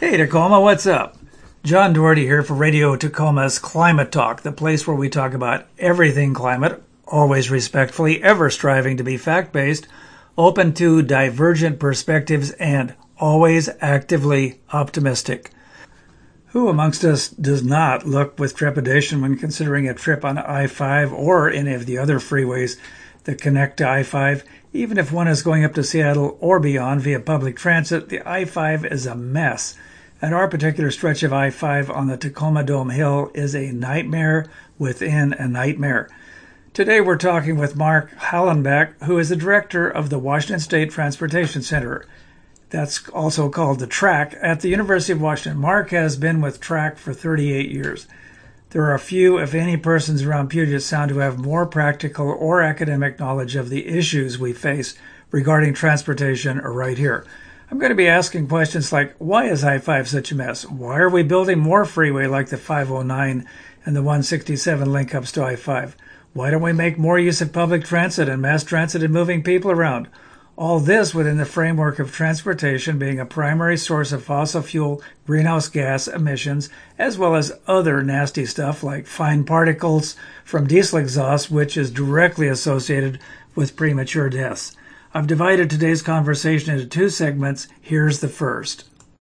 Hey Tacoma, what's up? John Doherty here for Radio Tacoma's Climate Talk, the place where we talk about everything climate, always respectfully, ever striving to be fact-based, open to divergent perspectives, and always actively optimistic. Who amongst us does not look with trepidation when considering a trip on I-5 or any of the other freeways that connect to I-5? Even if one is going up to Seattle or beyond via public transit, the I-5 is a mess. And our particular stretch of I-5 on the Tacoma Dome Hill is a nightmare within a nightmare. Today we're talking with Mark Hallenbeck, who is the director of the Washington State Transportation Center. That's also called the TRAC at the University of Washington. Mark has been with TRAC for 38 years. There are few, if any, persons around Puget Sound who have more practical or academic knowledge of the issues we face regarding transportation right here. I'm going to be asking questions like, why is I-5 such a mess? Why are we building more freeway like the 509 and the 167 link-ups to I-5? Why don't we make more use of public transit and mass transit in moving people around? All this within the framework of transportation being a primary source of fossil fuel greenhouse gas emissions, as well as other nasty stuff like fine particles from diesel exhaust, which is directly associated with premature deaths. I've divided today's conversation into two segments. Here's the first.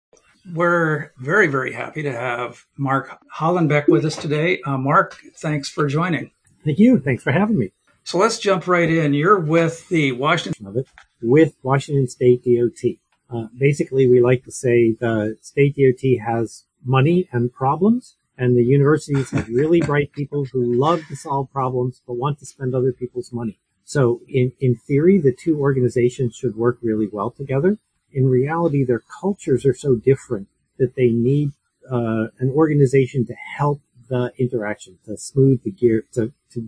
We're very, very happy to have Mark Hallenbeck with us today. Mark, thanks for joining. Thank you. Thanks for having me. So let's jump right in. You're with the Washington State DOT. Basically, we like to say the state DOT has money and problems, and the universities have really bright people who love to solve problems but want to spend other people's money. So in theory, the two organizations should work really well together. In reality, their cultures are so different that they need an organization to help the interaction, to smooth the gear, to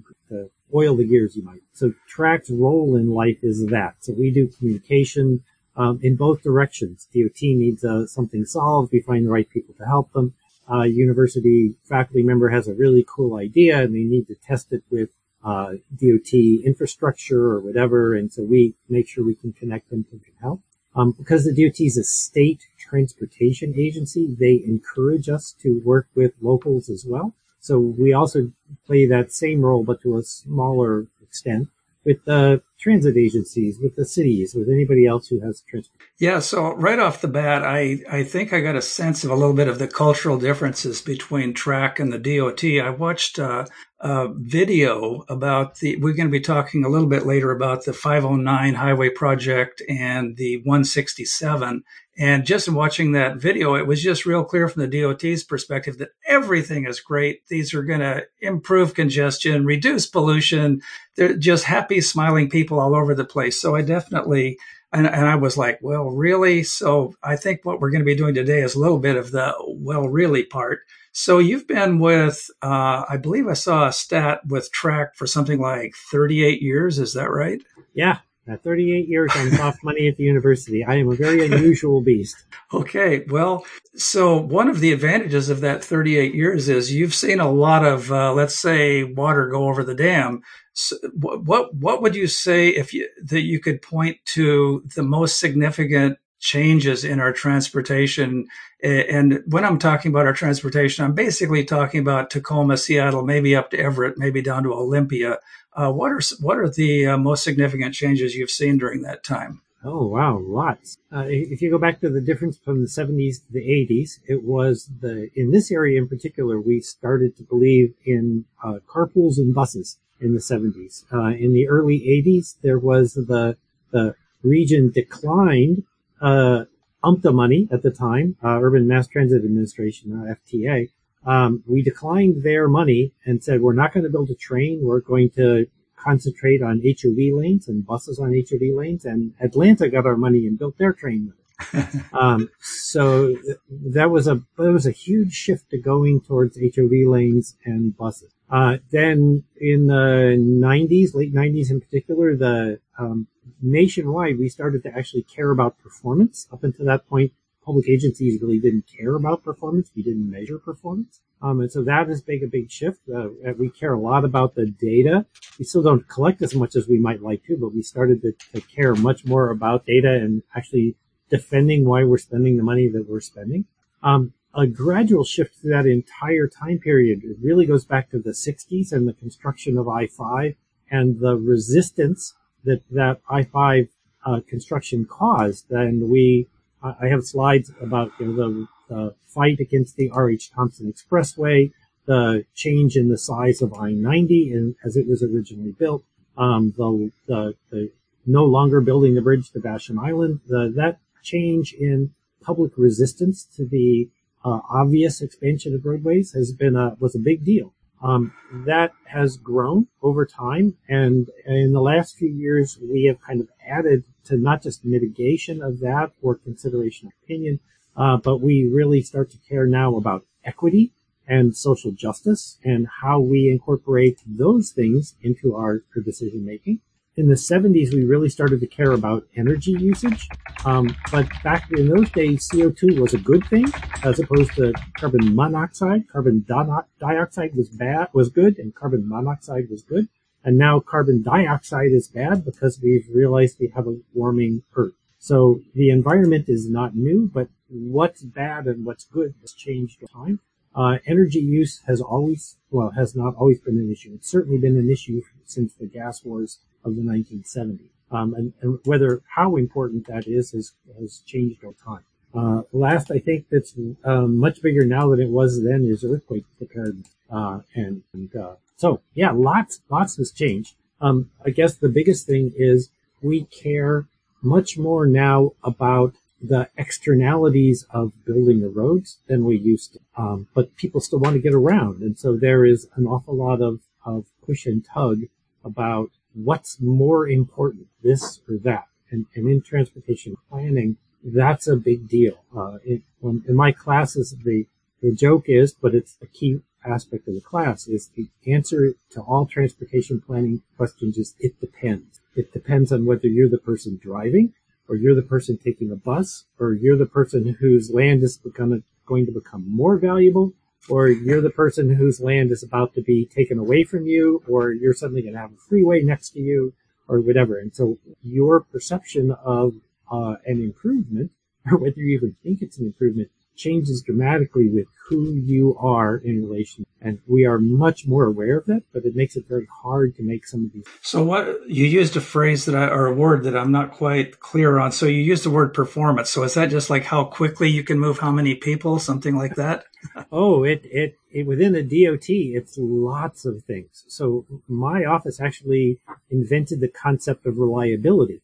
oil the gears, you might. So TRAC's role in life is that. So we do communication in both directions. DOT needs something solved. We find the right people to help them. University faculty member has a really cool idea and they need to test it with DOT infrastructure or whatever, and so we make sure we can connect them to help. Because the DOT is a state transportation agency, they encourage us to work with locals as well. So we also play that same role, but to a smaller extent, with the transit agencies, with the cities, with anybody else who has transportation. Yeah, so right off the bat, I think I got a sense of a little bit of the cultural differences between TRAC and the DOT. I watched a video about we're going to be talking a little bit later about the 509 highway project and the 167. And just in watching that video, it was just real clear from the DOT's perspective that everything is great. These are going to improve congestion, reduce pollution. They're just happy, smiling people all over the place. So I definitely, and I was like, well, really? So I think what we're going to be doing today is a little bit of the well, really part. So you've been with, I believe I saw a stat with TRAC for something like 38 years. Is that right? Yeah. 38 years on soft money at the university. I am a very unusual beast. Okay. Well, so one of the advantages of that 38 years is you've seen a lot of, let's say, water go over the dam. So what would you say that you could point to the most significant changes in our transportation? And when I'm talking about our transportation, I'm basically talking about Tacoma, Seattle, maybe up to Everett, maybe down to Olympia. What are the most significant changes you've seen during that time? Oh, wow, lots. If you go back to the difference from the 70s to the 80s, it was in this area in particular, we started to believe in carpools and buses in the 70s. In the early 80s, there was the region declined UMTA money at the time, Urban Mass Transit Administration, FTA. We declined their money and said, we're not going to build a train. We're going to concentrate on HOV lanes and buses on HOV lanes. And Atlanta got our money and built their train with it. So that was a huge shift to going towards HOV lanes and buses. Then in the 90s, late 90s in particular, nationwide, we started to actually care about performance. Up until that point, public agencies really didn't care about performance. We didn't measure performance. And so that is a big shift. We care a lot about the data. We still don't collect as much as we might like to, but we started to care much more about data and actually defending why we're spending the money that we're spending. A gradual shift through that entire time period. It really goes back to the 60s and the construction of I-5 and the resistance that I-5 construction caused. And I have slides about the fight against the R.H. Thompson Expressway, the change in the size of I-90 as it was originally built, the no longer building the bridge to Vashon Island, that change in public resistance to the obvious expansion of roadways was a big deal. That has grown over time, and in the last few years, we have kind of added to not just mitigation of that or consideration of opinion, but we really start to care now about equity and social justice and how we incorporate those things into our decision making. In the 70s, we really started to care about energy usage. But back in those days, CO2 was a good thing as opposed to carbon monoxide. Carbon dioxide was good, and carbon monoxide was good. And now carbon dioxide is bad because we've realized we have a warming Earth. So the environment is not new, but what's bad and what's good has changed over time. Energy use has not always been an issue. It's certainly been an issue since the gas wars of the 1970s. And how important that is has changed over time. Last, I think that's much bigger now than it was then is earthquake preparedness. So yeah, lots has changed. I guess the biggest thing is we care much more now about the externalities of building the roads than we used to. But people still want to get around. And so there is an awful lot of push and tug about what's more important, this or that. And in transportation planning, that's a big deal. In my classes, the joke is, but it's a key aspect of the class, is the answer to all transportation planning questions is it depends. It depends on whether you're the person driving, or you're the person taking a bus, or you're the person whose land is going to become more valuable, or you're the person whose land is about to be taken away from you, or you're suddenly going to have a freeway next to you, or whatever. And so your perception of an improvement, or whether you even think it's an improvement, changes dramatically with who you are in relation. And we are much more aware of that, but it makes it very hard to make some of these. So what you used a phrase or a word that I'm not quite clear on. So you used the word performance. So is that just like how quickly you can move how many people, something like that? Oh, it within the DOT, it's lots of things. So my office actually invented the concept of reliability.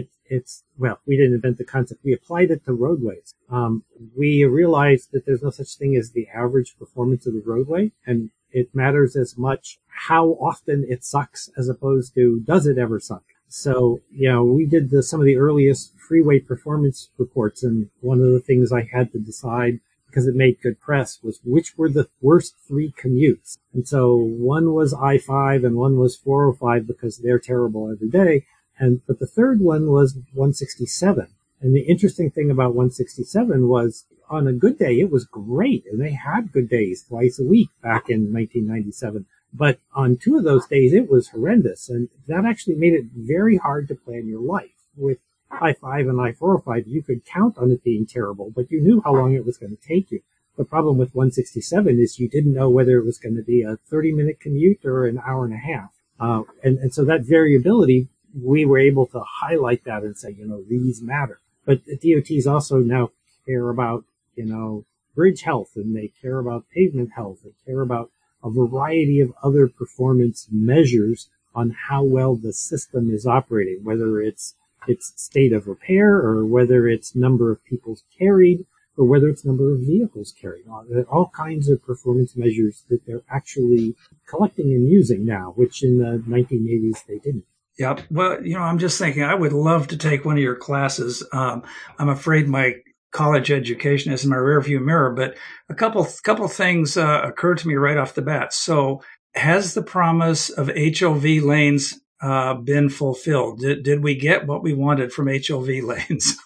We didn't invent the concept. We applied it to roadways. We realized that there's no such thing as the average performance of the roadway, and it matters as much how often it sucks as opposed to does it ever suck. So, we did some of the earliest freeway performance reports, and one of the things I had to decide, because it made good press, was which were the worst 3 commutes. And so one was I-5 and one was 405 because they're terrible every day. But the third one was 167. And the interesting thing about 167 was on a good day, it was great. And they had good days twice a week back in 1997. But on 2 of those days, it was horrendous. And that actually made it very hard to plan your life. With I-5 and I-405, you could count on it being terrible, but you knew how long it was going to take you. The problem with 167 is you didn't know whether it was going to be a 30-minute commute or an hour and a half. And so that variability, we were able to highlight that and say, these matter. But the DOTs also now care about, bridge health, and they care about pavement health. They care about a variety of other performance measures on how well the system is operating, whether it's state of repair or whether it's number of people carried or whether it's number of vehicles carried. All kinds of performance measures that they're actually collecting and using now, which in the 1980s they didn't. Yeah. Well, I'm just thinking I would love to take one of your classes. I'm afraid my college education is in my rearview mirror, but a couple things occurred to me right off the bat. So has the promise of HOV lanes been fulfilled? Did we get what we wanted from HOV lanes?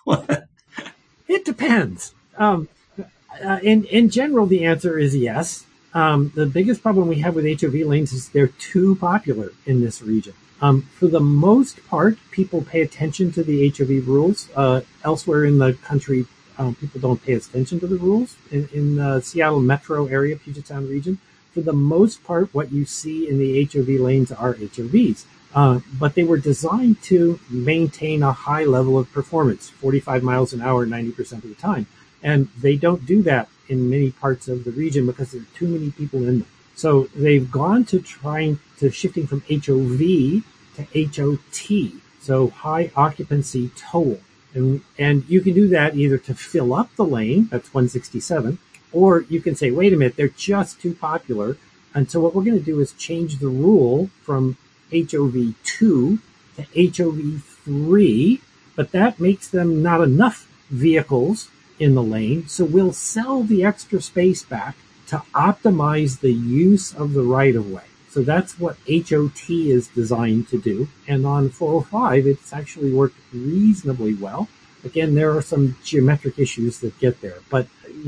It depends. In general, the answer is yes. The biggest problem we have with HOV lanes is they're too popular in this region. For the most part, people pay attention to the HOV rules. Elsewhere in the country, people don't pay attention to the rules in the Seattle metro area, Puget Sound region. For the most part, what you see in the HOV lanes are HOVs. But they were designed to maintain a high level of performance, 45 miles an hour 90% of the time. And they don't do that in many parts of the region because there are too many people in them. So they've gone to shifting from HOV to HOT, so high occupancy toll. And you can do that either to fill up the lane, that's 167, or you can say, wait a minute, they're just too popular. And so what we're going to do is change the rule from HOV2 to HOV3, but that makes them not enough vehicles in the lane. So we'll sell the extra space back to optimize the use of the right of way. So that's what HOT is designed to do. And on 405, it's actually worked reasonably well. Again, there are some geometric issues that get there. But,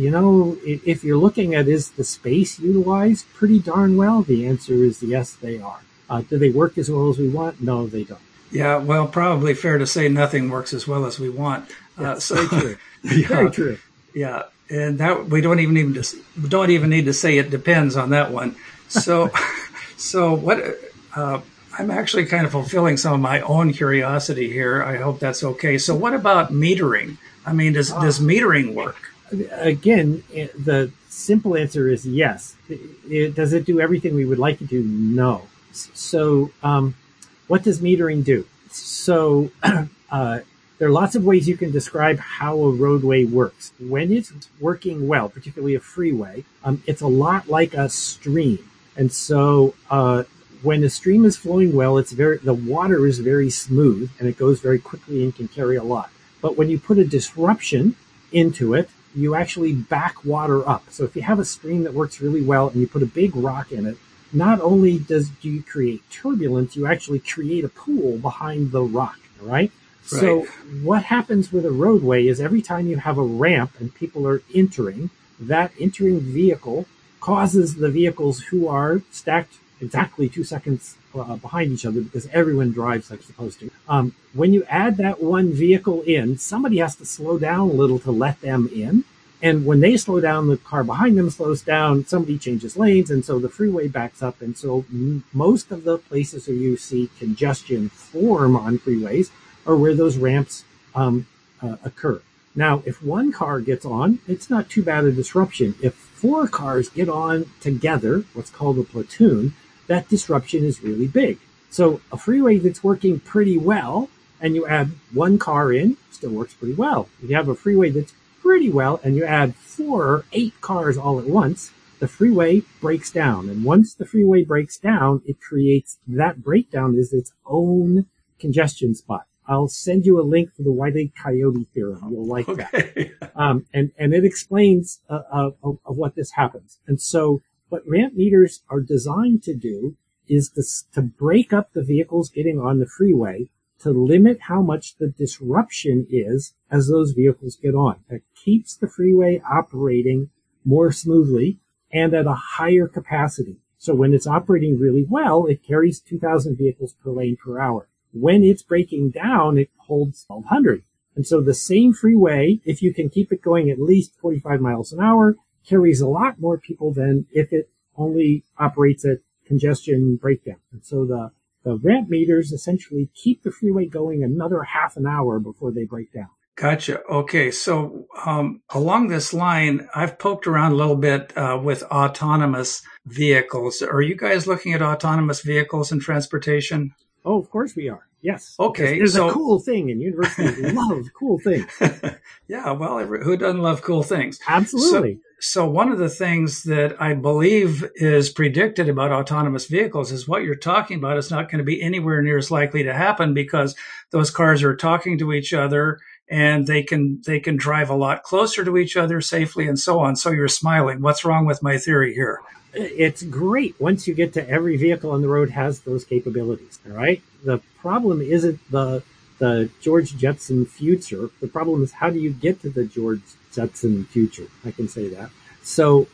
if you're looking at is the space utilized pretty darn well, the answer is yes, they are. Do they work as well as we want? No, they don't. Yeah, well, probably fair to say nothing works as well as we want. Very true. Very true. Yeah, and that we don't even need to say it depends on that one. So, so what? I'm actually kind of fulfilling some of my own curiosity here. I hope that's okay. So, what about metering? I mean, does metering work? Again, the simple answer is yes. Does it do everything we would like it to? No. So, what does metering do? So, there are lots of ways you can describe how a roadway works. When it's working well, particularly a freeway, it's a lot like a stream. And so, when a stream is flowing well, the water is very smooth and it goes very quickly and can carry a lot. But when you put a disruption into it, you actually back water up. So if you have a stream that works really well and you put a big rock in it, not only do you create turbulence, you actually create a pool behind the rock, all right? So what happens with a roadway is every time you have a ramp and people are entering, that entering vehicle causes the vehicles who are stacked exactly 2 seconds behind each other because everyone drives like supposed to. When you add that one vehicle in, somebody has to slow down a little to let them in. And when they slow down, the car behind them slows down, somebody changes lanes, and so the freeway backs up. And so most of the places where you see congestion form on freeways are where those ramps occur. Now, if one car gets on, it's not too bad a disruption. If 4 cars get on together, what's called a platoon, that disruption is really big. So a freeway that's working pretty well, and you add 1 car in, still works pretty well. If you have a freeway that's pretty well, and you add 4 or 8 cars all at once, the freeway breaks down. And once the freeway breaks down, it creates, that breakdown is its own congestion spot. I'll send you a link to the Wile Coyote theorem. You'll like that. And it explains of what this happens. And so what ramp meters are designed to do is to break up the vehicles getting on the freeway to limit how much the disruption is as those vehicles get on. That keeps the freeway operating more smoothly and at a higher capacity. So when it's operating really well, it carries 2,000 vehicles per lane per hour. When it's breaking down, it holds 1,200. And so the same freeway, if you can keep it going at least 45 miles an hour, carries a lot more people than if it only operates at congestion breakdown. And so the ramp meters essentially keep the freeway going another half an hour before they break down. Gotcha. Okay. So along this line, I've poked around a little bit with autonomous vehicles. Are you guys looking at autonomous vehicles in transportation? Oh, of course we are. Yes. Okay. It's a cool thing, and universities love cool things. Yeah. Well, who doesn't love cool things? Absolutely. So one of the things that I believe is predicted about autonomous vehicles is what you're talking about is not going to be anywhere near as likely to happen because those cars are talking to each other and they can drive a lot closer to each other safely and so on. So you're smiling. What's wrong with my theory here? It's great once you get to every vehicle on the road has those capabilities. All right. The problem isn't the George Jetson future. The problem is how do you get to the George Jetson future? I can say that. So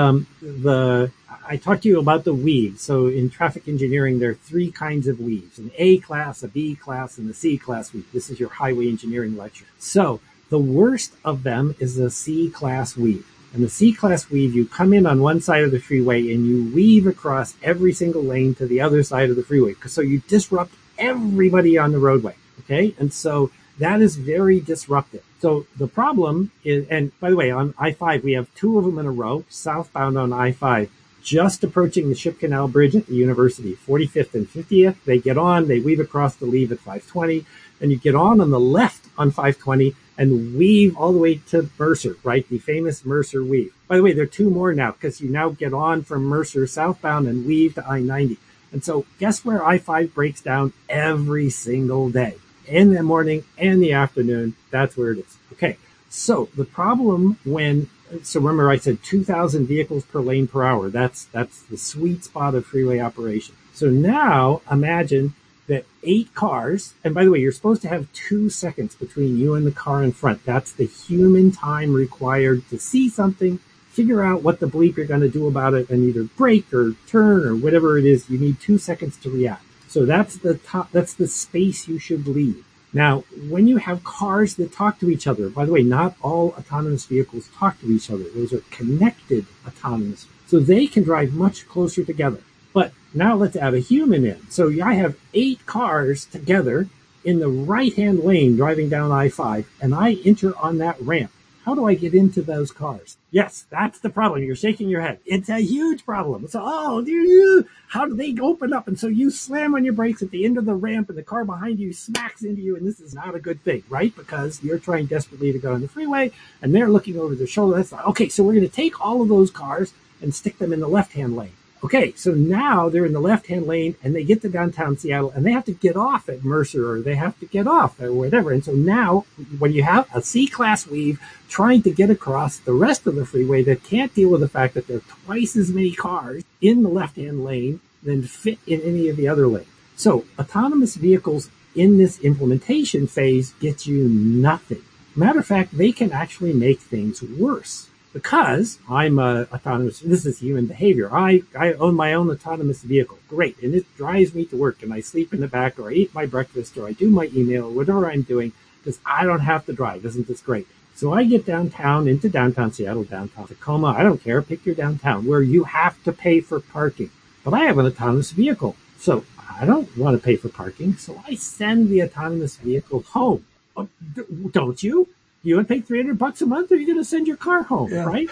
I talked to you about the weave. So in traffic engineering, there are 3 kinds of weaves: an A class, a B class, and a C class weave. This is your highway engineering lecture. So The worst of them is the C-class weave. And the C-class weave, you come in on one side of the freeway and you weave across every single lane to the other side of the freeway. So you disrupt everybody on the roadway. Okay. And so that is very disruptive. So the problem is, and by the way, on I-5, we have two of them in a row, southbound on I-5, just approaching the Ship Canal Bridge at the university, 45th and 50th. They get on, they weave across the leave at 520. Then you get on the left on 520 and weave all the way to Mercer, right? The famous Mercer weave. By the way, there are two more now because you now get on from Mercer southbound and weave to I-90. And so guess where I-5 breaks down every single day? In the morning and the afternoon, that's where it is. Okay, so the problem so remember I said 2,000 vehicles per lane per hour. That's the sweet spot of freeway operation. So now imagine that 8 cars, and by the way, you're supposed to have 2 seconds between you and the car in front. That's the human time required to see something, figure out what the bleep you're going to do about it, and either brake or turn or whatever it is. You need 2 seconds to react. So that's the space you should leave. Now, when you have cars that talk to each other, by the way, not all autonomous vehicles talk to each other. Those are connected autonomous. So they can drive much closer together. But now let's add a human in. So I have 8 cars together in the right-hand lane driving down I-5, and I enter on that ramp. How do I get into those cars? Yes, that's the problem. You're shaking your head. It's a huge problem. So, how do they open up? And so you slam on your brakes at the end of the ramp and the car behind you smacks into you. And this is not a good thing, right? Because you're trying desperately to go on the freeway and they're looking over their shoulder. That's like, okay, so we're going to take all of those cars and stick them in the left-hand lane. Okay, so now they're in the left-hand lane and they get to downtown Seattle and they have to get off at Mercer or they have to get off or whatever. And so now when you have a C-class weave trying to get across the rest of the freeway that can't deal with the fact that there are twice as many cars in the left-hand lane than fit in any of the other lanes. So autonomous vehicles in this implementation phase get you nothing. Matter of fact, they can actually make things worse. Because I'm autonomous, this is human behavior. I own my own autonomous vehicle. Great. And it drives me to work and I sleep in the back or I eat my breakfast or I do my email or whatever I'm doing because I don't have to drive. Isn't this great? So I get downtown into downtown Seattle, downtown Tacoma. I don't care. Pick your downtown where you have to pay for parking. But I have an autonomous vehicle. So I don't want to pay for parking. So I send the autonomous vehicle home. Don't you? You would pay $300 a month, or you're going to send your car home, right?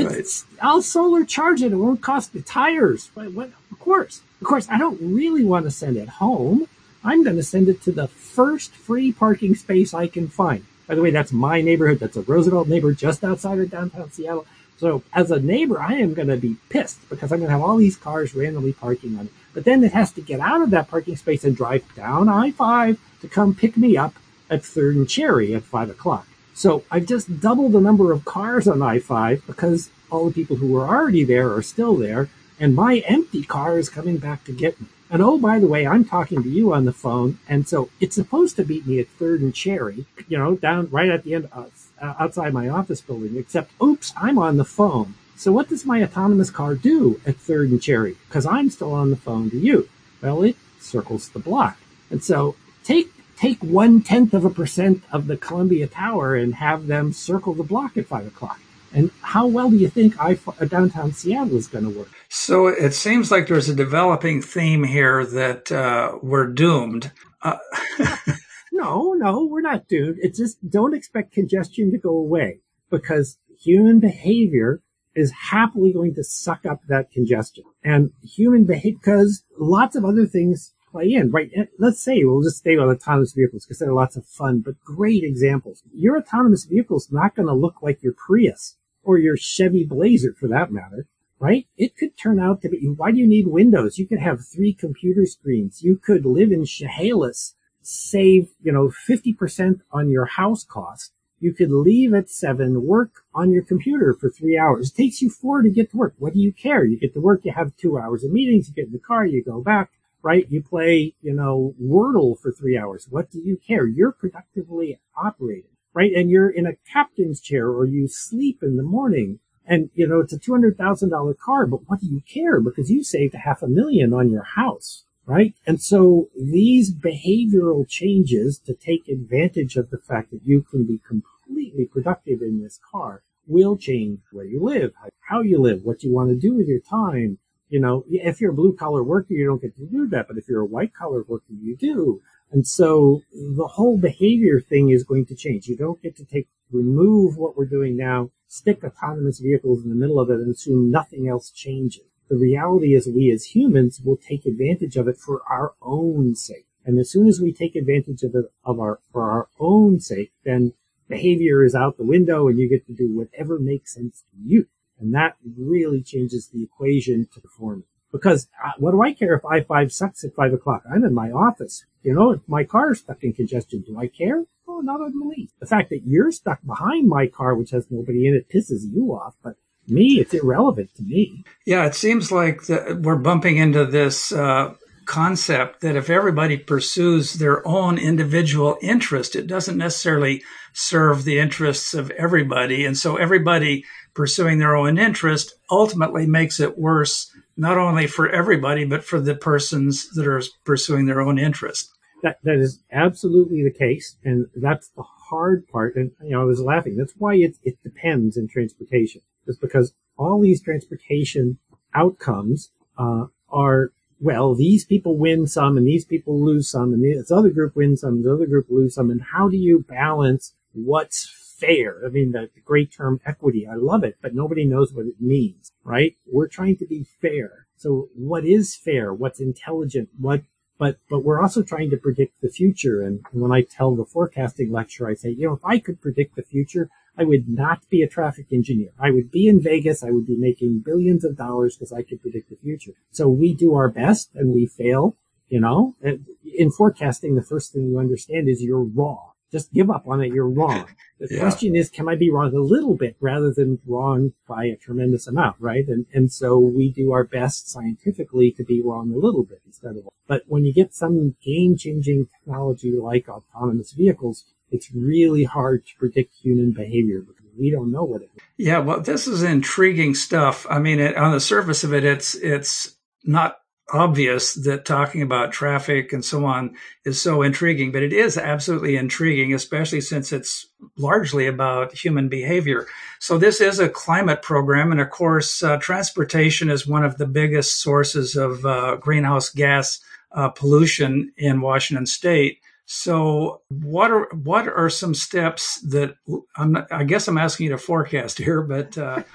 I'll solar charge it. It won't cost the tires. Of course, I don't really want to send it home. I'm going to send it to the first free parking space I can find. By the way, that's my neighborhood. That's a Roosevelt neighborhood just outside of downtown Seattle. So as a neighbor, I am going to be pissed because I'm going to have all these cars randomly parking on it. But then it has to get out of that parking space and drive down I-5 to come pick me up at 3rd and Cherry at 5 o'clock. So I've just doubled the number of cars on I-5 because all the people who were already there are still there, and my empty car is coming back to get me. And oh, by the way, I'm talking to you on the phone, and so it's supposed to meet me at 3rd and Cherry, down right at the end outside my office building, except, oops, I'm on the phone. So what does my autonomous car do at 3rd and Cherry? Because I'm still on the phone to you. Well, it circles the block. And so take 0.1% of the Columbia Tower and have them circle the block at 5 o'clock. And how well do you think downtown Seattle is going to work? So it seems like there's a developing theme here that we're doomed. No, we're not doomed. It's just don't expect congestion to go away because human behavior is happily going to suck up that congestion. And human behavior, because lots of other things play in, right? Let's say we'll just stay with autonomous vehicles because they're lots of fun, but great examples. Your autonomous vehicle is not going to look like your Prius or your Chevy Blazer for that matter, right? It could turn out to be, why do you need windows? You could have 3 computer screens. You could live in Chehalis, save, 50% on your house cost. You could leave at 7, work on your computer for 3 hours. It takes you 4 to get to work. What do you care? You get to work, you have 2 hours of meetings, you get in the car, you go back. Right? You play, Wordle for 3 hours. What do you care? You're productively operating, right? And you're in a captain's chair or you sleep in the morning and, it's a $200,000 car, but what do you care? Because you saved $500,000 on your house, right? And so these behavioral changes to take advantage of the fact that you can be completely completely productive in this car will change where you live, how you live, what you want to do with your time. If you're a blue collar worker, you don't get to do that. But if you're a white collar worker, you do. And so the whole behavior thing is going to change. You don't get to remove what we're doing now, stick autonomous vehicles in the middle of it and assume nothing else changes. The reality is we as humans will take advantage of it for our own sake. And as soon as we take advantage of it for our own sake, then behavior is out the window and you get to do whatever makes sense to you. And that really changes the equation to performance. Because what do I care if I-5 sucks at 5 o'clock? I'm in my office. If my car is stuck in congestion, do I care? Oh, not in the least. The fact that you're stuck behind my car, which has nobody in it, pisses you off. But me, it's irrelevant to me. Yeah, it seems like we're bumping into this concept that if everybody pursues their own individual interest, it doesn't necessarily serve the interests of everybody. And so everybody pursuing their own interest ultimately makes it worse, not only for everybody, but for the persons that are pursuing their own interest. That is absolutely the case. And that's the hard part. And, I was laughing. That's why it depends in transportation. It's because all these transportation outcomes are, well, these people win some and these people lose some and this other group wins some, the other group lose some. And how do you balance what's fair? I mean, the great term equity, I love it, but nobody knows what it means, right? We're trying to be fair. So what is fair? What's intelligent? But we're also trying to predict the future. And when I tell the forecasting lecture, I say, if I could predict the future, I would not be a traffic engineer. I would be in Vegas. I would be making billions of dollars because I could predict the future. So we do our best and we fail, In forecasting, the first thing you understand is you're wrong. Just give up on it. You're wrong. The question is, can I be wrong a little bit rather than wrong by a tremendous amount, right? And so we do our best scientifically to be wrong a little bit instead of. But when you get some game-changing technology like autonomous vehicles, it's really hard to predict human behavior because we don't know what it is. Yeah, well, this is intriguing stuff. I mean, on the surface of it, it's not obvious that talking about traffic and so on is so intriguing, but it is absolutely intriguing, especially since it's largely about human behavior. So this is a climate program. And of course, transportation is one of the biggest sources of greenhouse gas pollution in Washington state. So what are some steps that I guess I'm asking you to forecast here, but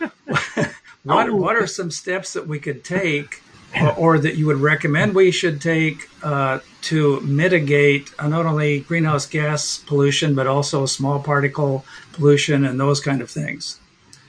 what are some steps that we could take or that you would recommend we should take to mitigate not only greenhouse gas pollution, but also small particle pollution and those kind of things?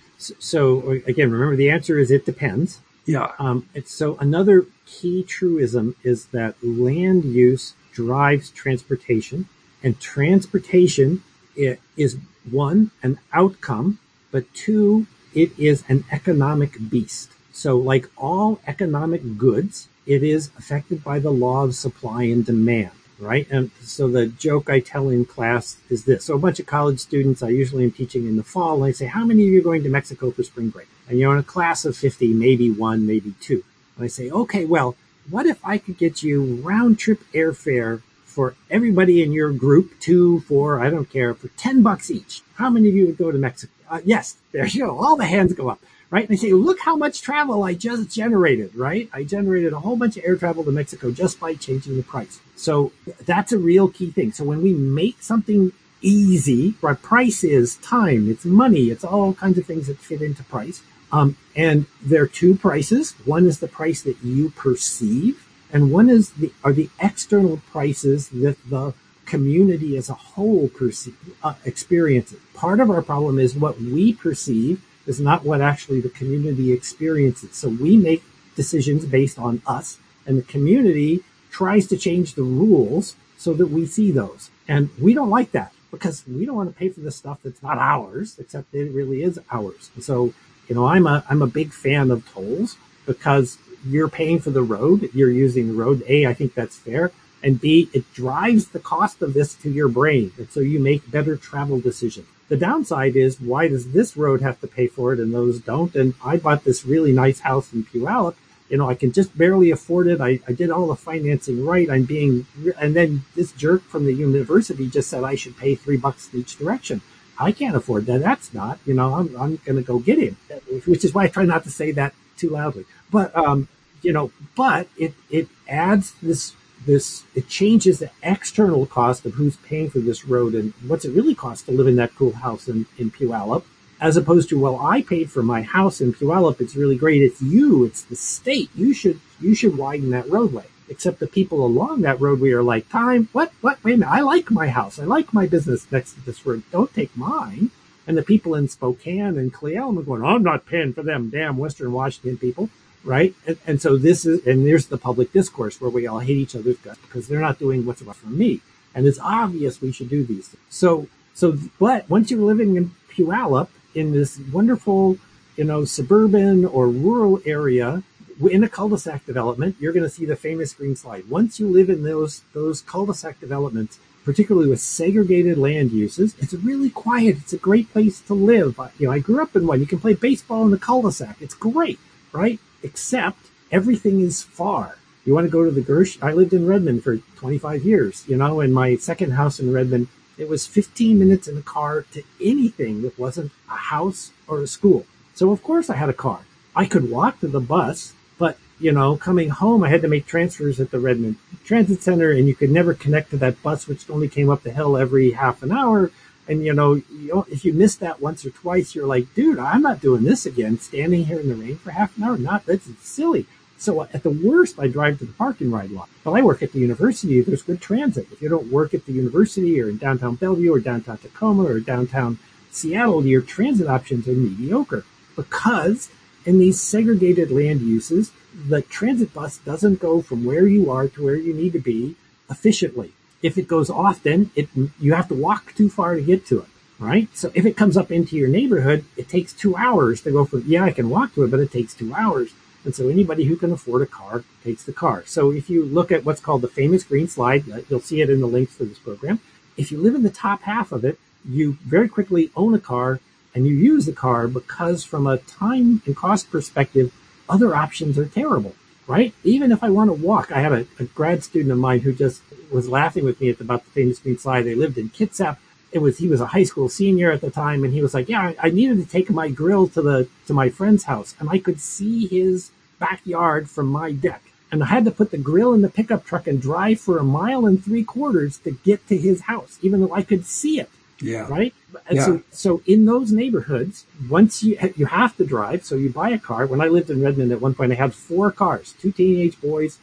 So again, remember the answer is it depends. Yeah. So another key truism is that land use drives transportation, and transportation is one, an outcome, but two, it is an economic beast. So like all economic goods, it is affected by the law of supply and demand, right? And so the joke I tell in class is this. So a bunch of college students, I usually am teaching in the fall, and I say, how many of you are going to Mexico for spring break? And in a class of 50, maybe one, maybe two. And I say, okay, well, what if I could get you round trip airfare for everybody in your group, 2, 4, I don't care, for $10 each? How many of you would go to Mexico? Yes, there you go. All the hands go up. Right? And they say, look how much travel I just generated, right? I generated a whole bunch of air travel to Mexico just by changing the price. So that's a real key thing. So when we make something easy, our price is time, it's money, it's all kinds of things that fit into price. And there are two prices. One is the price that you perceive, and one is are the external prices that the community as a whole experiences. Part of our problem is what we perceive is not what actually the community experiences. So we make decisions based on us, and the community tries to change the rules so that we see those. And we don't like that because we don't want to pay for the stuff that's not ours, except it really is ours. And so, I'm a big fan of tolls because you're paying for the road, you're using the road. A, I think that's fair. And B, it drives the cost of this to your brain. And so you make better travel decisions. The downside is, why does this road have to pay for it and those don't? And I bought this really nice house in Puyallup. I can just barely afford it. I did all the financing right. And then this jerk from the university just said I should pay $3 in each direction. I can't afford that. That's not, I'm going to go get him, which is why I try not to say that too loudly. But, but it adds it changes the external cost of who's paying for this road and what's it really cost to live in that cool house in Puyallup, as opposed to, well, I paid for my house in Puyallup. It's really great. It's the state. You should widen that roadway. Except the people along that roadway are like, what? Wait a minute. I like my house. I like my business next to this road. Don't take mine. And the people in Spokane and Cle Elum are going, I'm not paying for them damn Western Washington people. Right. And so there's the public discourse where we all hate each other's guts because they're not doing what's right for me. And it's obvious we should do these things. But once you're living in Puyallup in this wonderful, suburban or rural area, in a cul-de-sac development, you're going to see the famous green slide. Once you live in those cul-de-sac developments, particularly with segregated land uses, it's really quiet. It's a great place to live. I grew up in one. You can play baseball in the cul-de-sac. It's great, right? Except everything is far. You want to go to the Gersh? I lived in Redmond for 25 years, in my second house in Redmond. It was 15 minutes in a car to anything that wasn't a house or a school. So, of course, I had a car. I could walk to the bus, but, coming home, I had to make transfers at the Redmond Transit Center, and you could never connect to that bus, which only came up the hill every half an hour. And, if you miss that once or twice, you're like, dude, I'm not doing this again, standing here in the rain for half an hour. That's silly. So at the worst, I drive to the park and ride lot. But I work at the university. There's good transit. If you don't work at the university or in downtown Bellevue or downtown Tacoma or downtown Seattle, your transit options are mediocre because in these segregated land uses, the transit bus doesn't go from where you are to where you need to be efficiently. If it goes often, you have to walk too far to get to it, right? So if it comes up into your neighborhood, it takes 2 hours to go from, I can walk to it, but it takes 2 hours. And so anybody who can afford a car takes the car. So if you look at what's called the famous green slide, you'll see it in the links for this program. If you live in the top half of it, you very quickly own a car and you use the car because from a time and cost perspective, other options are terrible, right? Even if I want to walk, I had a grad student of mine who just was laughing with me about the famous green slide. They lived in Kitsap. He was a high school senior at the time, and he was like, I needed to take my grill to my friend's house, and I could see his backyard from my deck. And I had to put the grill in the pickup truck and drive for 1.75 miles to get to his house, even though I could see it. Yeah. Right. And so in those neighborhoods, once you have to drive, so you buy a car. When I lived in Redmond at one point, I had 4 cars, 2 teenage boys,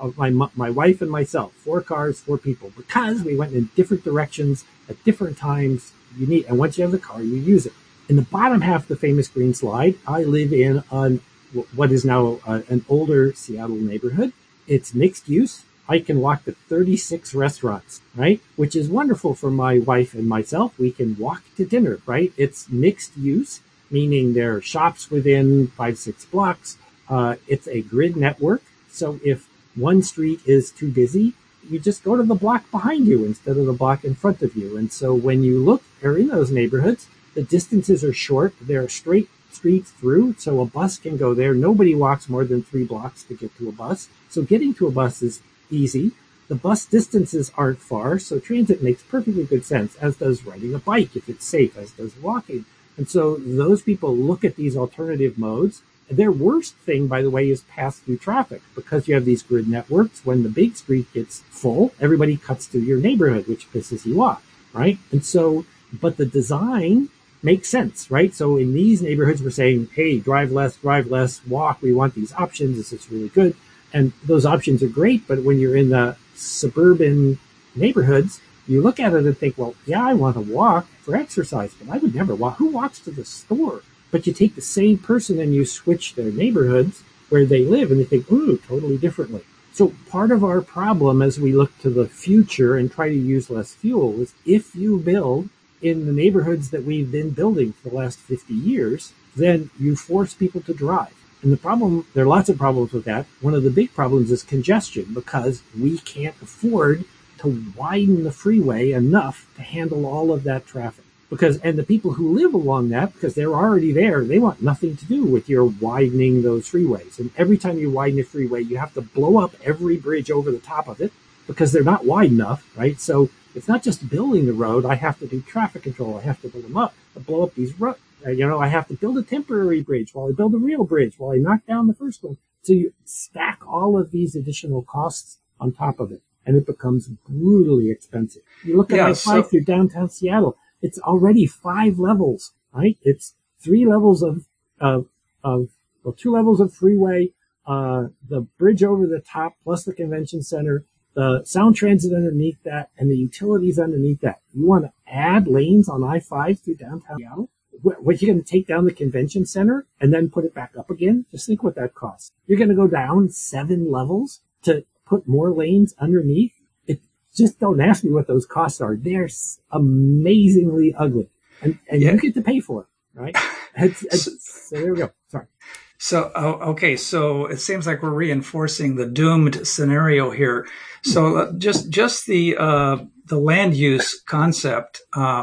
my wife and myself, 4 cars, 4 people, because we went in different directions at different times. And once you have the car, you use it. In the bottom half of the famous green slide, I live in what is now an older Seattle neighborhood. It's mixed use. I can walk to 36 restaurants, right? Which is wonderful for my wife and myself. We can walk to dinner, right? It's mixed use, meaning there are shops within 5-6 blocks. It's a grid network. So if one street is too busy, you just go to the block behind you instead of the block in front of you. And so when you are in those neighborhoods, the distances are short. They're straight streets through, so a bus can go there. Nobody walks more than 3 blocks to get to a bus. So getting to a bus is easy. The bus distances aren't far, so transit makes perfectly good sense, as does riding a bike if it's safe, as does walking. And so those people look at these alternative modes. Their worst thing, by the way, is pass-through traffic, because you have these grid networks. When the big street gets full, everybody cuts through your neighborhood, which pisses you off, right? And so, but the design makes sense, right? So in these neighborhoods, we're saying, hey, drive less, walk. We want these options. This is really good. And those options are great, but when you're in the suburban neighborhoods, you look at it and think, well, yeah, I want to walk for exercise, but I would never walk. Who walks to the store? But you take the same person and you switch their neighborhoods where they live, and they think, ooh, totally differently. So part of our problem as we look to the future and try to use less fuel is if you build in the neighborhoods that we've been building for the last 50 years, then you force people to drive. And the problem, there are lots of problems with that. One of the big problems is congestion, because we can't afford to widen the freeway enough to handle all of that traffic. And the people who live along that, because they're already there, they want nothing to do with your widening those freeways. And every time you widen a freeway, you have to blow up every bridge over the top of it because they're not wide enough, right? So It's not just building the road. I have to do traffic control. I have to build them up, blow up these roads. I have to build a temporary bridge while I build a real bridge, while I knock down the first one. So you stack all of these additional costs on top of it, and it becomes brutally expensive. You look at I-5 through downtown Seattle. It's already 5 levels, right? It's 3 levels of 2 levels of freeway, the bridge over the top, plus the convention center, the sound transit underneath that, and the utilities underneath that. You want to add lanes on I-5 through downtown Seattle? What, you're going to take down the convention center and then put it back up again? Just think what that costs. You're going to go down 7 levels to put more lanes underneath? Just don't ask me what those costs are. They're amazingly ugly. And you get to pay for it, right? So there we go. Sorry. So, okay. So it seems like we're reinforcing the doomed scenario here. So just the land use concept.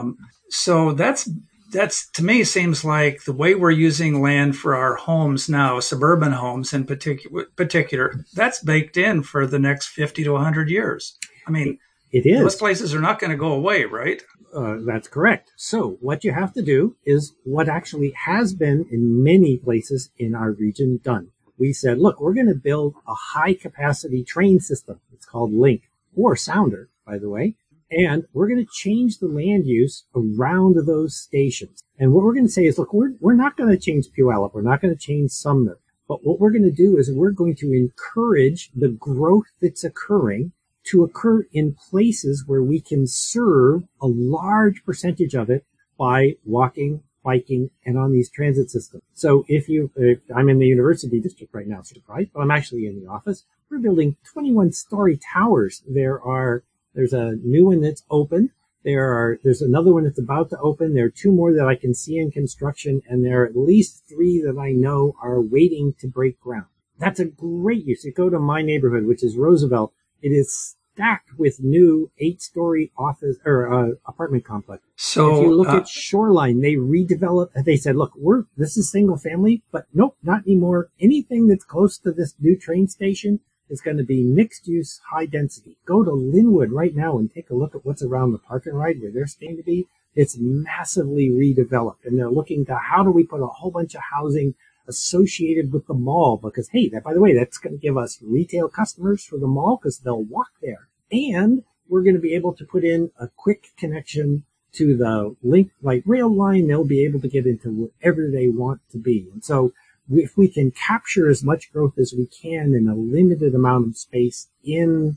So that's to me seems like the way we're using land for our homes now, suburban homes in particular, that's baked in for the next 50 to 100 years. I mean, it is. Those places are not going to go away, right? That's correct. So what you have to do is what actually has been in many places in our region done. We said, look, we're going to build a high capacity train system. It's called Link, or Sounder, by the way. And we're going to change the land use around those stations. And what we're going to say is, look, we're not going to change Puyallup. We're not going to change Sumner. But what we're going to do is we're going to encourage the growth that's occurring to occur in places where we can serve a large percentage of it by walking, biking, and on these transit systems. So if I'm in the university district right now, surprise, but I'm actually in the office. We're building 21-story towers. There's a new one that's open. There's another one that's about to open. There are 2 more that I can see in construction, and there are at least 3 that I know are waiting to break ground. That's a great use. You go to my neighborhood, which is Roosevelt. It is stacked with new 8-story office or apartment complex. So if you look at Shoreline, they redeveloped. They said, look, this is single family, but nope, not anymore. Anything that's close to this new train station is going to be mixed use, high density. Go to Linwood right now and take a look at what's around the park and ride where they're staying to be. It's massively redeveloped, and they're looking to how do we put a whole bunch of housing associated with the mall, because hey, by the way, that's going to give us retail customers for the mall because they'll walk there, and we're going to be able to put in a quick connection to the Link light rail line. They'll be able to get into wherever they want to be. And so if we can capture as much growth as we can in a limited amount of space in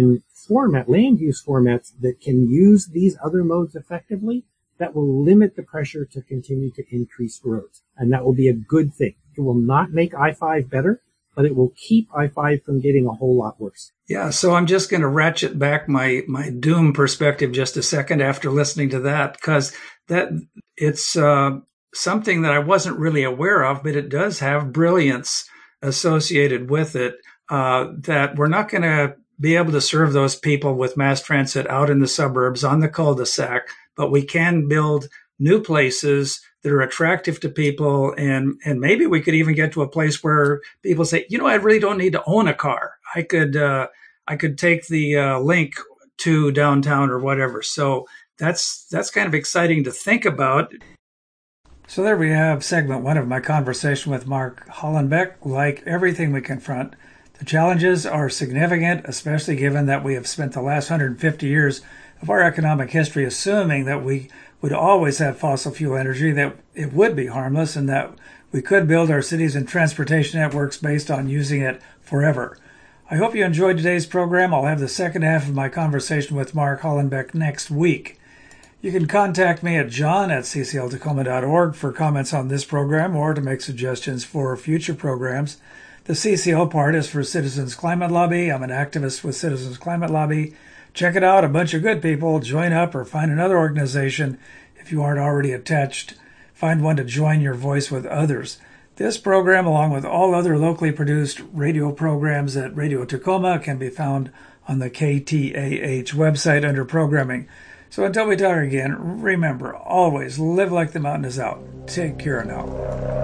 land use formats that can use these other modes effectively, that will limit the pressure to continue to increase roads. And that will be a good thing. It will not make I-5 better, but it will keep I-5 from getting a whole lot worse. Yeah, so I'm just going to ratchet back my doom perspective just a second after listening to that, because that it's something that I wasn't really aware of, but it does have brilliance associated with it, that we're not going to be able to serve those people with mass transit out in the suburbs on the cul-de-sac, but we can build new places that are attractive to people. And maybe we could even get to a place where people say, I really don't need to own a car. I could take the Link to downtown or whatever. So that's kind of exciting to think about. So there we have segment 1 of my conversation with Mark Hollenbeck. Like everything we confront, the challenges are significant, especially given that we have spent the last 150 years of our economic history assuming that we would always have fossil fuel energy, that it would be harmless, and that we could build our cities and transportation networks based on using it forever. I hope you enjoyed today's program. I'll have the second half of my conversation with Mark Hollenbeck next week. You can contact me at john@ccltacoma.org for comments on this program or to make suggestions for future programs. The CCL part is for Citizens Climate Lobby. I'm an activist with Citizens Climate Lobby. Check it out. A bunch of good people. Join up or find another organization if you aren't already attached. Find one to join your voice with others. This program, along with all other locally produced radio programs at Radio Tacoma, can be found on the KTAH website under programming. So until we talk again, remember, always live like the mountain is out. Take care now.